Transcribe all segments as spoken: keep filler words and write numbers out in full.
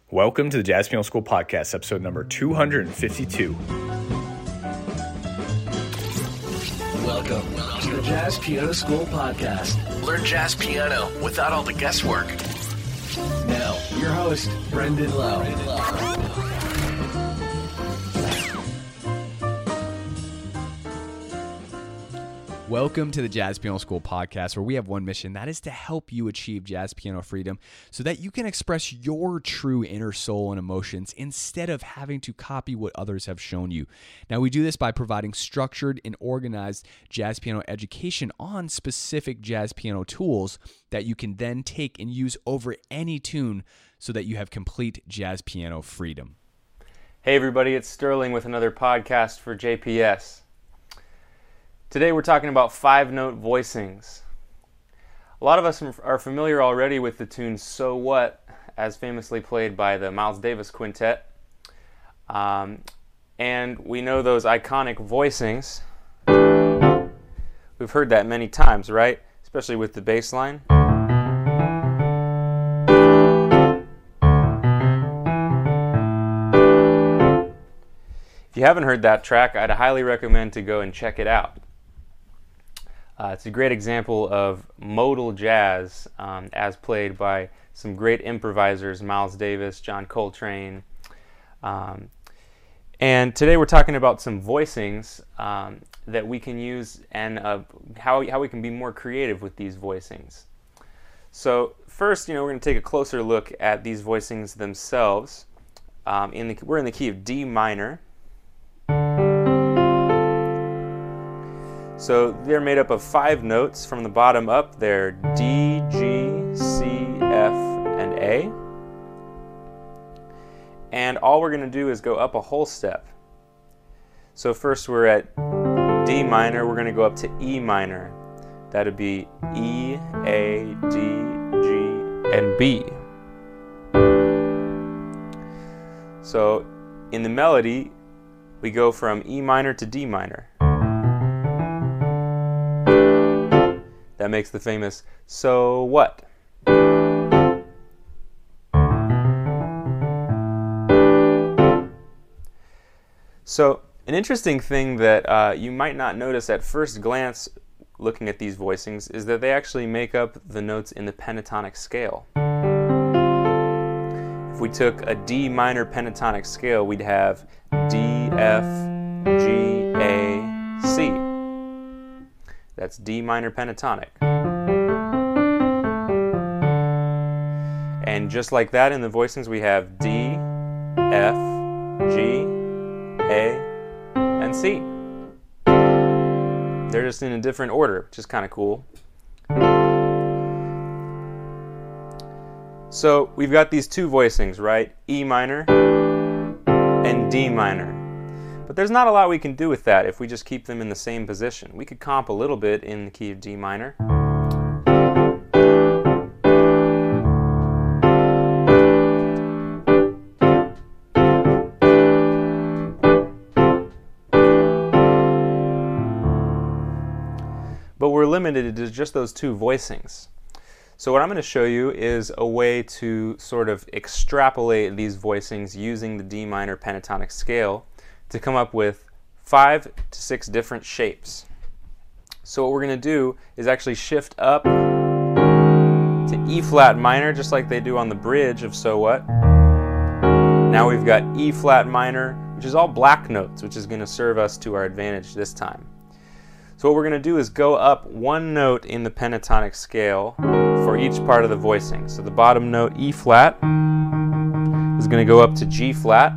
Welcome to the Jazz Piano School Podcast, episode number two hundred fifty-two. Welcome to the Jazz Piano School Podcast. Learn jazz piano without all the guesswork. Now, your host, Brendan Lowe. Brendan Lowe. Welcome to the Jazz Piano School Podcast, where we have one mission, that is to help you achieve jazz piano freedom so that you can express your true inner soul and emotions instead of having to copy what others have shown you. Now, we do this by providing structured and organized jazz piano education on specific jazz piano tools that you can then take and use over any tune so that you have complete jazz piano freedom. Hey everybody, it's Sterling with another podcast for J P S. Today we're talking about five-note voicings. A lot of us are familiar already with the tune So What, as famously played by the Miles Davis Quintet. Um, and we know those iconic voicings. We've heard that many times, right? Especially with the bass line. If you haven't heard that track, I'd highly recommend to go and check it out. Uh, it's a great example of modal jazz um, as played by some great improvisers, Miles Davis, John Coltrane. Um, and today we're talking about some voicings um, that we can use and uh, how, how we can be more creative with these voicings. So first, you know, we're going to take a closer look at these voicings themselves. Um, in the, we're in the key of D minor. So they're made up of five notes from the bottom up. They're D, G, C, F, and A. And all we're going to do is go up a whole step. So first we're at D minor. We're going to go up to E minor. That would be E, A, D, G, and B. So in the melody, we go from E minor to D minor. That makes the famous So What? So an interesting thing that uh, you might not notice at first glance looking at these voicings is that they actually make up the notes in the pentatonic scale. If we took a D minor pentatonic scale, we'd have D, F, G, A, C. That's D minor pentatonic. And just like that in the voicings, we have D, F, G, A, and C. They're just in a different order, which is kind of cool. So we've got these two voicings, right? E minor and D minor. But there's not a lot we can do with that if we just keep them in the same position. We could comp a little bit in the key of D minor. But we're limited to just those two voicings. So what I'm going to show you is a way to sort of extrapolate these voicings using the D minor pentatonic scale to come up with five to six different shapes. So what we're going to do is actually shift up to E flat minor, just like they do on the bridge of So What. Now we've got E flat minor, which is all black notes, which is going to serve us to our advantage this time. So what we're going to do is go up one note in the pentatonic scale for each part of the voicing. So the bottom note, E flat, is going to go up to G flat,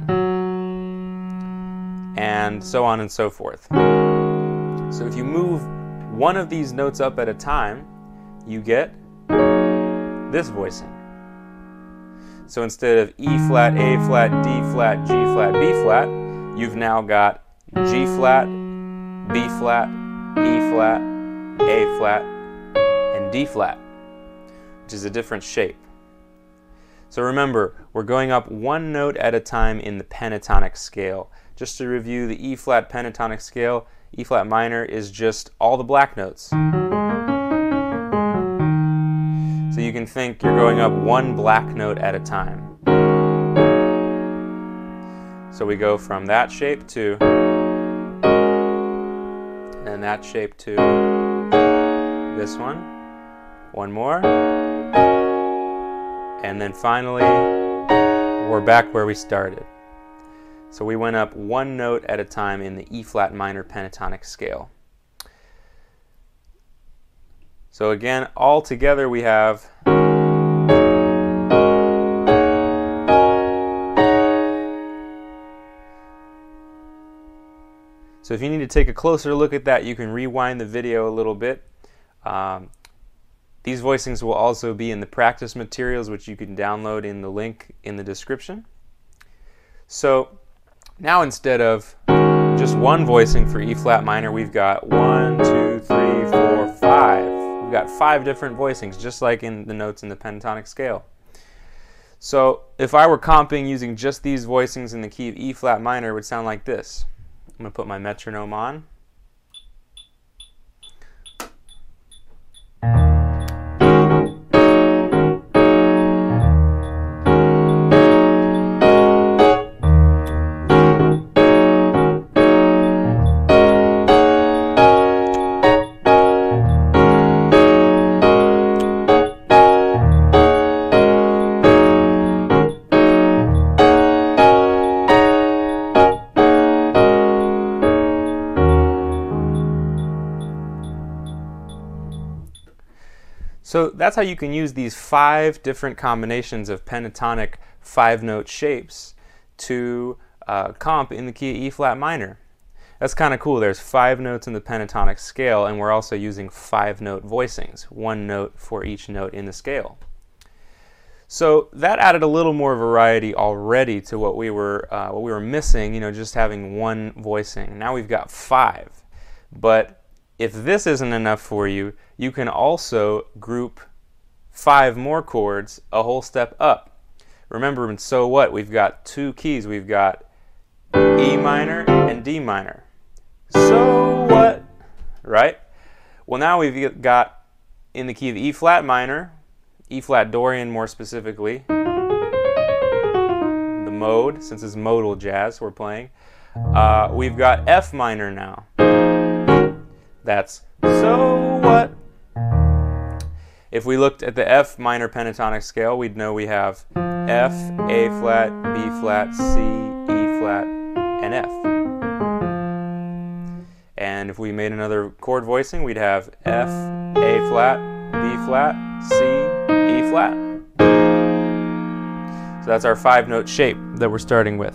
and so on and so forth. So if you move one of these notes up at a time, you get this voicing. So instead of E flat, A flat, D flat, G flat, B flat, you've now got G flat, B flat, E flat, A flat, and D flat, which is a different shape. So remember, we're going up one note at a time in the pentatonic scale. Just to review the E flat pentatonic scale, E flat minor is just all the black notes. So you can think you're going up one black note at a time. So we go from that shape to, and that shape to this one. One more. And then finally, we're back where we started. So we went up one note at a time in the E flat minor pentatonic scale. So again, all together we have So if you need to take a closer look at that, you can rewind the video a little bit. Um, these voicings will also be in the practice materials, which you can download in the link in the description. So now instead of just one voicing for E flat minor, we've got one, two, three, four, five. We've got five different voicings, just like in the notes in the pentatonic scale. So if I were comping using just these voicings in the key of E flat minor, it would sound like this. I'm going to put my metronome on. So that's how you can use these five different combinations of pentatonic five-note shapes to uh, comp in the key of E flat minor. That's kind of cool. There's five notes in the pentatonic scale, and we're also using five-note voicings, one note for each note in the scale. So that added a little more variety already to what we were uh, what we were missing, you know, just having one voicing. Now we've got five. But if this isn't enough for you, you can also group five more chords a whole step up. Remember, in So What, we've got two keys. We've got E minor and D minor. So what? Right? Well, now we've got in the key of E flat minor, E flat Dorian more specifically, the mode, since it's modal jazz we're playing. Uh, we've got F minor now. That's so what? If we looked at the F minor pentatonic scale, we'd know we have F, A flat, B flat, C, E flat, and F. And if we made another chord voicing, we'd have F, A flat, B flat, C, E flat. So that's our five-note shape that we're starting with.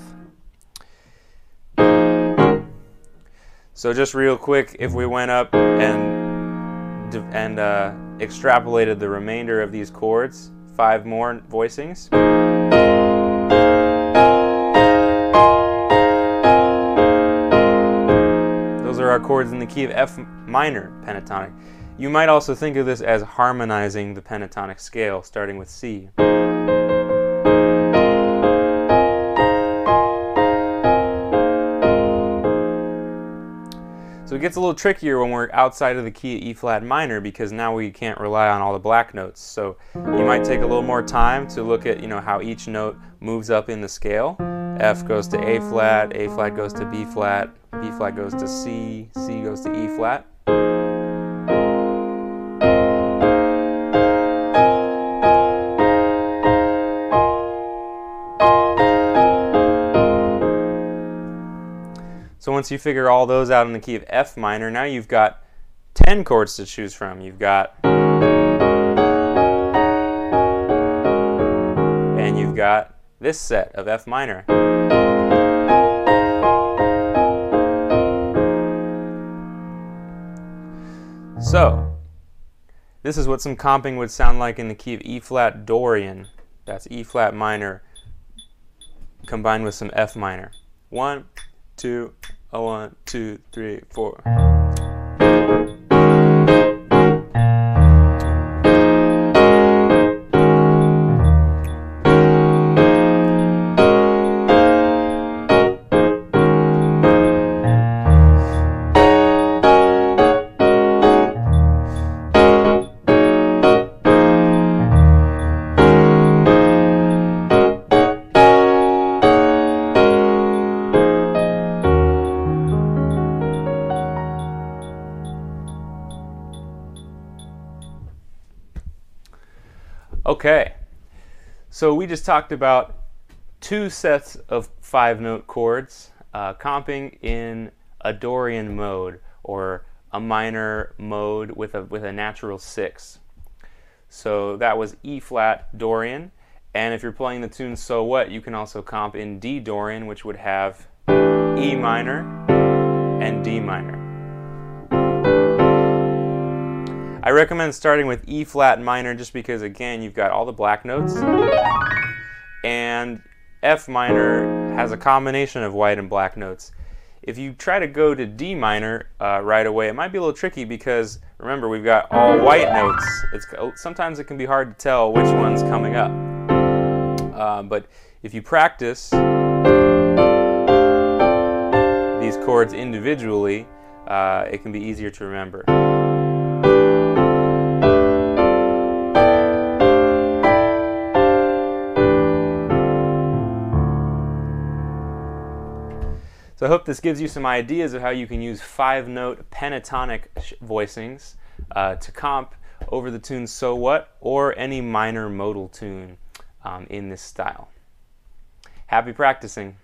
So just real quick, if we went up and and uh, extrapolated the remainder of these chords, five more voicings. Those are our chords in the key of F minor pentatonic. You might also think of this as harmonizing the pentatonic scale, starting with C. So it gets a little trickier when we're outside of the key of E flat minor, because now we can't rely on all the black notes. So you might take a little more time to look at, you know, how each note moves up in the scale. F goes to A flat, A flat goes to B flat, B flat goes to C, C goes to E flat. So once you figure all those out in the key of F minor, now you've got ten chords to choose from. You've got, and you've got this set of F minor. So this is what some comping would sound like in the key of E flat Dorian. That's E flat minor combined with some F minor. One, two, a one, two, three, four. Okay, so we just talked about two sets of five-note chords uh, comping in a Dorian mode, or a minor mode with a with a natural six. So that was E flat Dorian, and if you're playing the tune So What, you can also comp in D Dorian, which would have E minor and D minor. I recommend starting with E flat minor just because, again, you've got all the black notes, and F minor has a combination of white and black notes. If you try to go to D minor uh, right away, it might be a little tricky because, remember, we've got all white notes. It's, sometimes it can be hard to tell which one's coming up. Uh, but if you practice these chords individually, uh, it can be easier to remember. So I hope this gives you some ideas of how you can use five-note pentatonic voicings uh, to comp over the tune So What, or any minor modal tune um, in this style. Happy practicing.